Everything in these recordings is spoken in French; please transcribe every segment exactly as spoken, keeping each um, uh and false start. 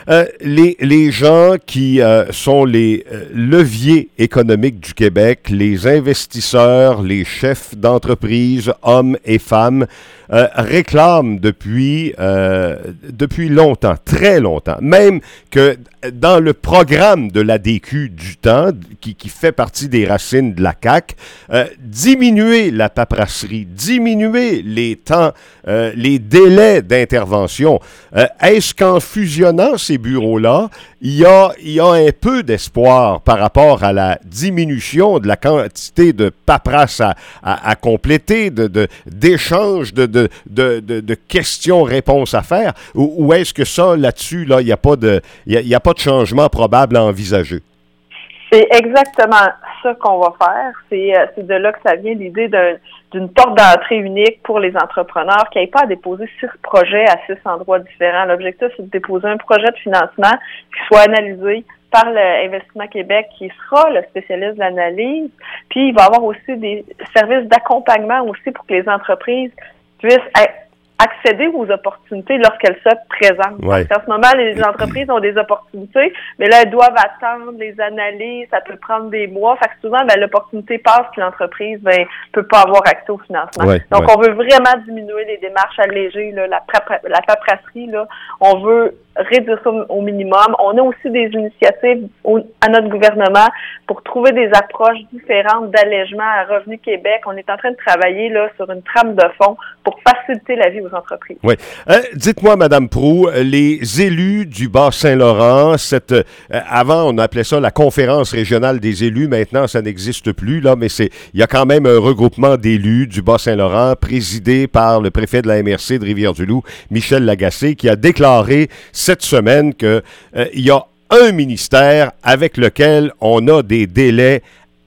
Euh, les, les gens qui euh, sont les euh, leviers économiques du Québec, les investisseurs, les chefs d'entreprise, hommes et femmes, euh, réclament depuis, euh, depuis longtemps, très longtemps, même que dans le programme de l'A D Q du temps, qui, qui fait partie des racines de la C A Q, euh, diminuer la paperasserie, diminuer les temps, euh, les délais d'intervention. Euh, est-ce qu'en fusionnant ces bureaux-là, il y a, il y a un peu d'espoir par rapport à la diminution de la quantité de paperasse à, à, à compléter, de, de, d'échanges, de, de, de, de, de questions-réponses à faire, ou, ou est-ce que ça, là-dessus, là, il n'y a pas de, il y a, il y a pas de changement probable à envisager? C'est exactement ça qu'on va faire. C'est, euh, c'est de là que ça vient, l'idée d'un, d'une porte d'entrée unique pour les entrepreneurs qui n'aient pas à déposer six projets à six endroits différents. L'objectif, c'est de déposer un projet de financement qui soit analysé par l'Investissement Québec, qui sera le spécialiste de l'analyse. Puis, il va y avoir aussi des services d'accompagnement aussi pour que les entreprises puissent être accéder aux opportunités lorsqu'elles se présentent. Ouais. Parce qu'en ce moment, les entreprises ont des opportunités, mais là, elles doivent attendre les analyses, ça peut prendre des mois. Fait que souvent, ben, l'opportunité passe, puis l'entreprise ben, peut pas avoir accès au financement. Ouais, Donc, ouais. on veut vraiment diminuer les démarches allégées, là, la, papra- la paperasserie, là. On veut réduire ça au minimum. On a aussi des initiatives au, à notre gouvernement pour trouver des approches différentes d'allègement à Revenu Québec. On est en train de travailler là sur une trame de fond pour faciliter la vie aux entreprises. Oui. Euh, dites-moi, Madame Proulx, les élus du Bas-Saint-Laurent, cette, euh, avant, on appelait ça la conférence régionale des élus. Maintenant, ça n'existe plus, là, mais c'est, il y a quand même un regroupement d'élus du Bas-Saint-Laurent présidé par le préfet de la M R C de Rivière-du-Loup, Michel Lagacé, qui a déclaré cette semaine qu'il euh, y a un ministère avec lequel on a des délais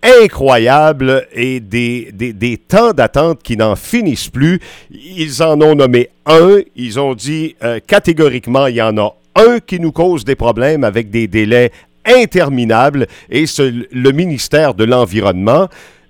incroyables et des, des, des temps d'attente qui n'en finissent plus. Ils en ont nommé un. Ils ont dit euh, catégoriquement, il y en a un qui nous cause des problèmes avec des délais interminables et c'est le ministère de l'Environnement.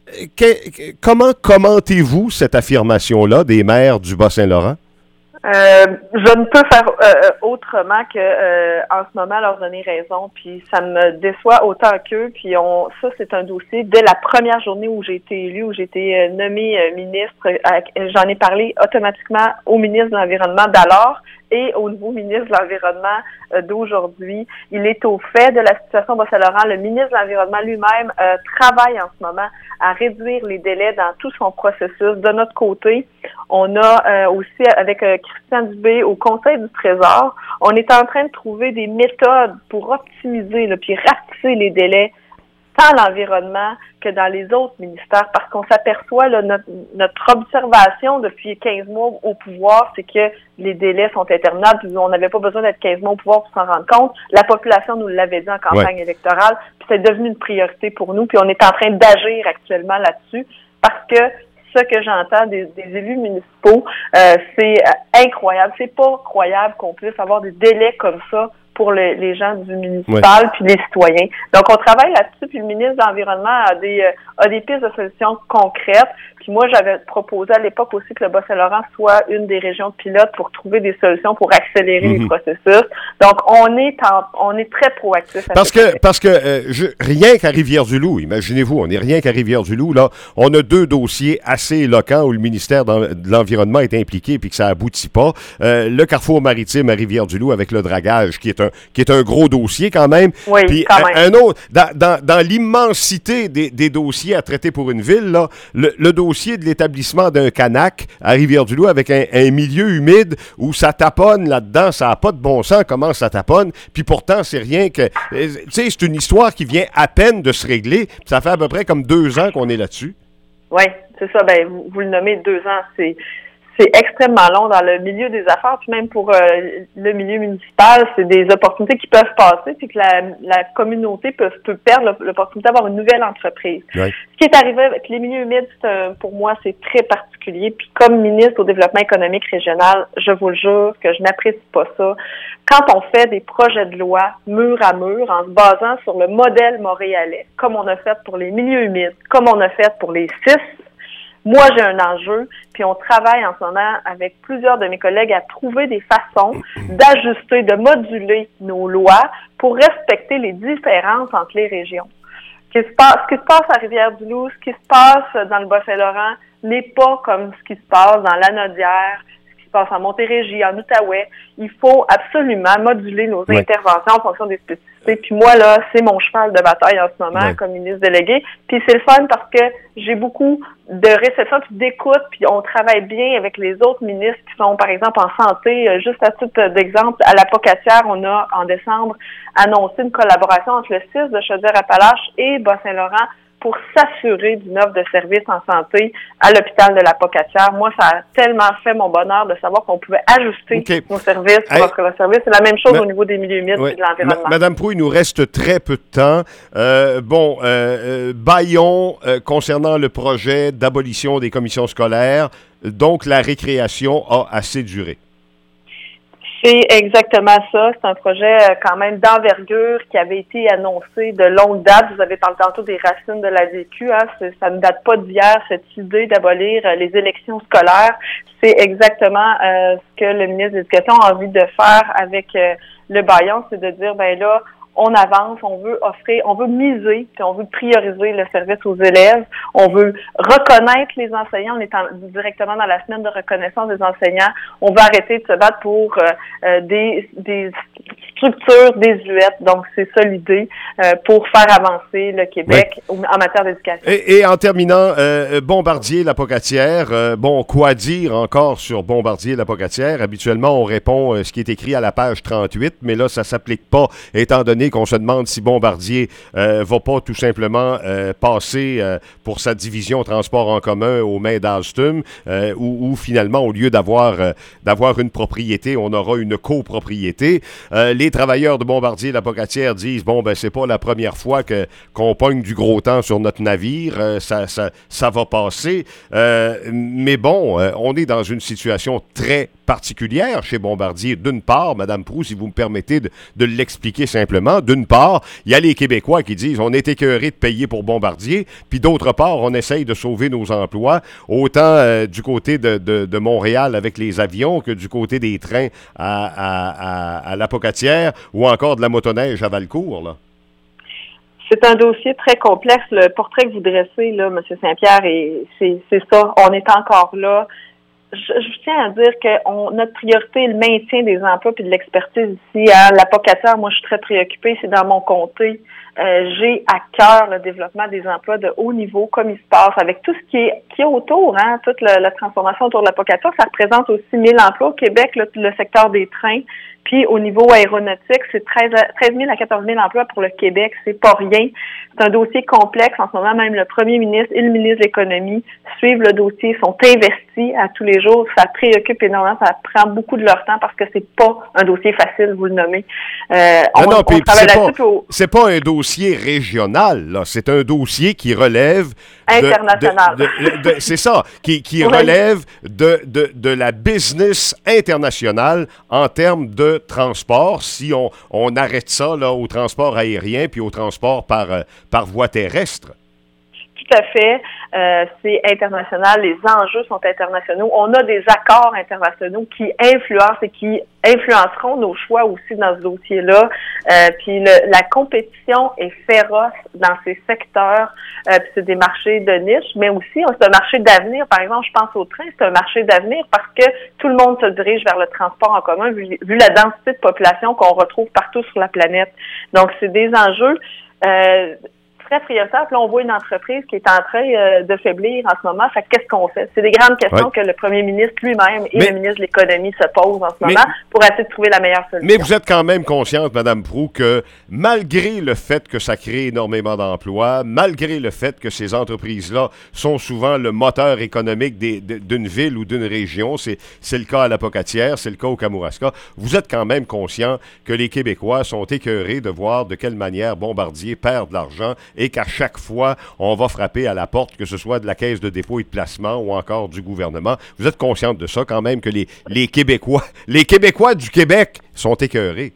Que, comment commentez-vous cette affirmation-là des maires du Bas-Saint-Laurent? Euh, je ne peux faire euh, autrement que euh, en ce moment leur donner raison, puis ça me déçoit autant qu'eux. Puis on, ça c'est un dossier dès la première journée où j'ai été élue, où j'ai été euh, nommée euh, ministre. Euh, j'en ai parlé automatiquement au ministre de l'Environnement d'alors et au nouveau ministre de l'Environnement euh, d'aujourd'hui. Il est au fait de la situation au Bas-Saint-Laurent. Le ministre de l'Environnement lui-même euh, travaille en ce moment à réduire les délais dans tout son processus. De notre côté, on a euh, aussi, avec euh, Christian Dubé au Conseil du Trésor, on est en train de trouver des méthodes pour optimiser là, puis rapetisser les délais tant à l'environnement que dans les autres ministères, parce qu'on s'aperçoit, là, notre, notre observation depuis quinze mois au pouvoir, c'est que les délais sont interminables, puis on n'avait pas besoin d'être quinze mois au pouvoir pour s'en rendre compte. La population nous l'avait dit en campagne ouais. électorale, puis c'est devenu une priorité pour nous, puis on est en train d'agir actuellement là-dessus, parce que ce que j'entends des, des élus municipaux, euh, c'est incroyable. C'est pas croyable qu'on puisse avoir des délais comme ça pour le, les gens du municipal, ouais. puis les citoyens. Donc, on travaille là-dessus, puis le ministre de l'Environnement a des, euh, a des pistes de solutions concrètes. Puis moi, j'avais proposé à l'époque aussi que le Bas-Saint-Laurent soit une des régions de pilote pour trouver des solutions pour accélérer mm-hmm. les processus. Donc, on est en, on est très proactif. Parce que, fait. parce que euh, je, rien qu'à Rivière-du-Loup, imaginez-vous, on n'est rien qu'à Rivière-du-Loup, là, on a deux dossiers assez éloquents où le ministère de l'Environnement est impliqué puis que ça aboutit pas. Euh, le carrefour maritime à Rivière-du-Loup avec le dragage, qui est un, qui est un gros dossier quand même. Oui, puis quand même. Un, un autre, dans, dans, dans l'immensité des, des dossiers à traiter pour une ville, là, le, le dossier de l'établissement d'un Canac à Rivière-du-Loup avec un, un milieu humide où ça taponne là-dedans, ça n'a pas de bon sens comment ça taponne, puis pourtant c'est rien que... Tu sais, c'est une histoire qui vient à peine de se régler, ça fait à peu près comme deux ans qu'on est là-dessus. Oui, c'est ça, ben vous, vous le nommez deux ans, c'est... C'est extrêmement long dans le milieu des affaires, puis même pour euh, le milieu municipal, c'est des opportunités qui peuvent passer, puis que la, la communauté peut, peut perdre l'opportunité d'avoir une nouvelle entreprise. Oui. Ce qui est arrivé avec les milieux humides, c'est, pour moi, c'est très particulier. Puis comme ministre au développement économique régional, je vous le jure que je n'apprécie pas ça. Quand on fait des projets de loi mur à mur, en se basant sur le modèle montréalais, comme on a fait pour les milieux humides, comme on a fait pour les six Moi, j'ai un enjeu, puis on travaille en ce moment avec plusieurs de mes collègues à trouver des façons d'ajuster, de moduler nos lois pour respecter les différences entre les régions. Ce qui se passe, ce qui se passe à Rivière-du-Loup, ce qui se passe dans le Bas-Saint-Laurent n'est pas comme ce qui se passe dans Lanaudière, ce qui se passe en Montérégie, en Outaouais. Il faut absolument moduler nos ouais. interventions en fonction des spécificités. Puis moi, là, c'est mon cheval de bataille en ce moment ouais. comme ministre délégué. Puis c'est le fun parce que j'ai beaucoup de réception puis d'écoute, puis on travaille bien avec les autres ministres qui sont, par exemple, en santé. Juste à titre d'exemple, à la Pocatière, on a, en décembre, annoncé une collaboration entre le C I S de Chaudière-Appalaches et Bas-Saint-Laurent pour s'assurer d'une offre de services en santé à l'hôpital de la Pocatière. Moi, ça a tellement fait mon bonheur de savoir qu'on pouvait ajuster okay. nos services pour hey. offrir le service. C'est la même chose Ma... au niveau des milieux humides oui. et de l'environnement. Ma... Madame Proulx, il nous reste très peu de temps. Euh, bon, euh, euh, Baillon, euh, concernant le projet d'abolition des commissions scolaires, donc la récréation a assez duré. C'est exactement ça. C'est un projet quand même d'envergure qui avait été annoncé de longue date. Vous avez parlé tantôt des racines de la V Q. Hein. Ça ne date pas d'hier, cette idée d'abolir les élections scolaires. C'est exactement euh, ce que le ministre de l'Éducation a envie de faire avec euh, le Baillon, c'est de dire, ben là, on avance, on veut offrir, on veut miser, puis on veut prioriser le service aux élèves, on veut reconnaître les enseignants, on est en, directement dans la semaine de reconnaissance des enseignants, on veut arrêter de se battre pour euh, euh, des, des structures désuètes, donc c'est ça l'idée, euh, pour faire avancer le Québec oui. en matière d'éducation. Et, et en terminant, euh, Bombardier-La Pocatière, euh, bon, quoi dire encore sur Bombardier-La Pocatière? Habituellement, on répond euh, ce qui est écrit à la page trente-huit, mais là, ça ne s'applique pas, étant donné qu'on se demande si Bombardier euh, va pas tout simplement euh, passer euh, pour sa division transport en commun aux mains d'Alstom, euh, où, où finalement, au lieu d'avoir euh, d'avoir une propriété, on aura une copropriété. Euh, les travailleurs de Bombardier-La Pocatière disent, bon, ben c'est pas la première fois que qu'on pogne du gros temps sur notre navire, euh, ça, ça, ça va passer. Euh, mais bon, euh, on est dans une situation très particulière chez Bombardier. D'une part, Mme Proulx, si vous me permettez de, de l'expliquer simplement, d'une part, il y a les Québécois qui disent on est écœurés de payer pour Bombardier, puis d'autre part, on essaye de sauver nos emplois, autant euh, du côté de, de, de Montréal avec les avions que du côté des trains à, à, à, à La Pocatière ou encore de la motoneige à Valcourt, là. C'est un dossier très complexe. Le portrait que vous dressez, là, M. Saint-Pierre, et c'est, c'est ça. On est encore là. Je, je tiens à dire que on, notre priorité est le maintien des emplois et de l'expertise ici. À La Pocatière, moi, je suis très préoccupée. C'est dans mon comté. Euh, j'ai à cœur le développement des emplois de haut niveau, comme il se passe, avec tout ce qui est qui est autour, hein, toute le, la transformation autour de La Pocatière. Ça représente aussi mille emplois au Québec, le, le secteur des trains. Puis au niveau aéronautique, c'est treize mille à quatorze mille emplois pour le Québec. C'est pas rien. C'est un dossier complexe. En ce moment, même le premier ministre et le ministre de l'Économie suivent le dossier, sont investis à tous les jours. Ça préoccupe énormément. Ça prend beaucoup de leur temps parce que c'est pas un dossier facile, vous le nommez. Euh, non, on, non, on puis travaille c'est, là-dessus. pas, au... c'est pas un dossier régional, là. C'est un dossier qui relève... De, international. De, de, de, de, c'est ça, qui, qui oui. relève de, de, de la business internationale en termes de transport, si on, on arrête ça là, au transport aérien puis au transport par, euh, par voie terrestre. Tout à fait. Euh, c'est international. Les enjeux sont internationaux. On a des accords internationaux qui influencent et qui influenceront nos choix aussi dans ce dossier-là. Euh, puis le, la compétition est féroce dans ces secteurs. Euh, puis c'est des marchés de niche, mais aussi c'est un marché d'avenir. Par exemple, je pense au train, c'est un marché d'avenir parce que tout le monde se dirige vers le transport en commun vu, vu la densité de population qu'on retrouve partout sur la planète. Donc, c'est des enjeux euh, très prioritaire. Puis là, on voit une entreprise qui est en train euh, de faiblir en ce moment. Fait que qu'est-ce qu'on fait? C'est des grandes questions oui. que le premier ministre lui-même et mais, le ministre de l'Économie se posent en ce mais, moment pour essayer de trouver la meilleure solution. Mais vous êtes quand même consciente, Mme Proulx, que malgré le fait que ça crée énormément d'emplois, malgré le fait que ces entreprises-là sont souvent le moteur économique des, d'une ville ou d'une région, c'est, c'est le cas à La Pocatière, c'est le cas au Kamouraska, vous êtes quand même conscient que les Québécois sont écœurés de voir de quelle manière Bombardier perd de l'argent et qu'à chaque fois, on va frapper à la porte, que ce soit de la Caisse de dépôt et de placement ou encore du gouvernement. Vous êtes consciente de ça quand même, que les, les Québécois, les Québécois du Québec sont écœurés?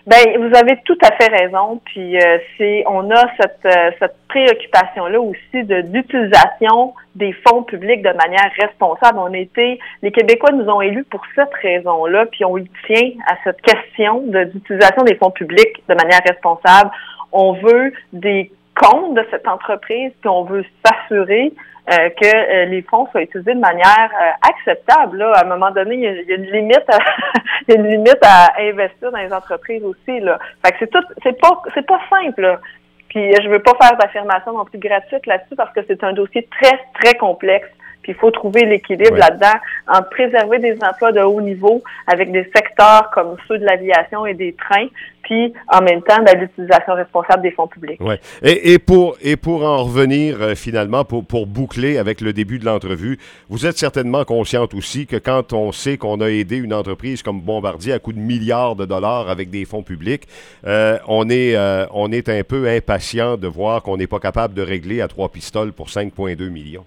Ben, vous avez tout à fait raison. Puis euh, c'est, on a cette euh, cette préoccupation-là aussi de d'utilisation des fonds publics de manière responsable. On a été, les Québécois nous ont élus pour cette raison-là, puis on y tient à cette question de d'utilisation des fonds publics de manière responsable. On veut des comptes de cette entreprise, puis on veut s'assurer Euh, que euh, les fonds soient utilisés de manière euh, acceptable. Là, à un moment donné, il y a, il y a une limite, à, il y a une limite à investir dans les entreprises aussi. Là, fait que c'est tout, c'est pas, c'est pas simple. Là. Puis je veux pas faire d'affirmation non plus gratuite là-dessus parce que c'est un dossier très très complexe. Puis il faut trouver l'équilibre ouais. là-dedans, en préserver des emplois de haut niveau avec des secteurs comme ceux de l'aviation et des trains, puis en même temps de l'utilisation responsable des fonds publics. Ouais. Et, et pour et pour en revenir euh, finalement, pour, pour boucler avec le début de l'entrevue, vous êtes certainement consciente aussi que quand on sait qu'on a aidé une entreprise comme Bombardier à coût de milliards de dollars avec des fonds publics, euh, on est euh, on est un peu impatient de voir qu'on n'est pas capable de régler à trois pistoles pour cinq virgule deux millions.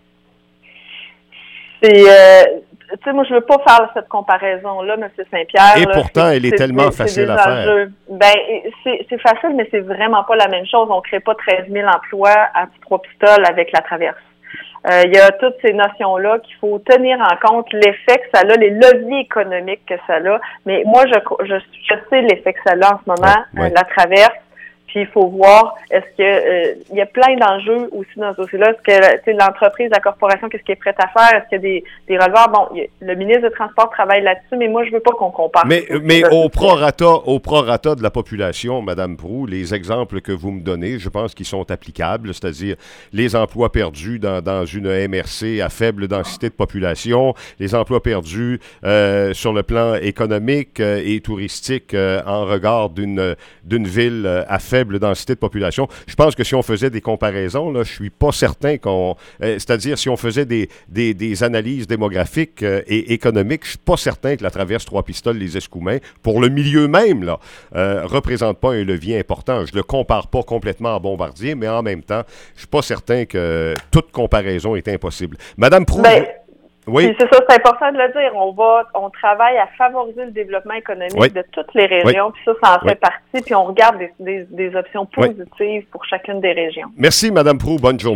C'est, euh, tu sais, moi, je veux pas faire cette comparaison-là, M. Saint-Pierre. Et là, pourtant, c'est, elle est c'est, tellement c'est, facile c'est à faire. enjeux. Ben, c'est, c'est facile, mais c'est vraiment pas la même chose. On crée pas treize mille emplois à trois pistoles avec la traverse. Euh, il y a toutes ces notions-là qu'il faut tenir en compte, l'effet que ça a, les leviers économiques que ça a. Mais moi, je, je, je sais l'effet que ça a en ce moment, ouais, ouais. Euh, la traverse. Puis il faut voir, est-ce que euh, il y a plein d'enjeux aussi dans ce dossier-là. Est-ce que tu sais, l'entreprise, la corporation, qu'est-ce qu'elle est prête à faire? Est-ce qu'il y a des, des releveurs? Bon, y a, le ministre des Transports travaille là-dessus, mais moi, je veux pas qu'on compare. Mais, mais au prorata, au prorata de la population, Mme Proulx, les exemples que vous me donnez, je pense qu'ils sont applicables, c'est-à-dire les emplois perdus dans, dans une M R C à faible densité de population, les emplois perdus euh, sur le plan économique euh, et touristique euh, en regard d'une, d'une ville euh, à faible densité de population. Je pense que si on faisait des comparaisons, là, je suis pas certain qu'on... Euh, c'est-à-dire, si on faisait des, des, des analyses démographiques euh, et économiques, je suis pas certain que la traverse Trois-Pistoles, les Escoumins, pour le milieu même, là, euh, représente pas un levier important. Je le compare pas complètement à Bombardier, mais en même temps, je suis pas certain que toute comparaison est impossible. Madame Proulx... Ben... Oui. Puis c'est ça, c'est important de le dire. On va, on travaille à favoriser le développement économique oui. de toutes les régions, oui. puis ça, ça en fait oui. partie. Puis on regarde des, des, des options positives oui. pour chacune des régions. Merci, Madame Proulx. Bonne journée.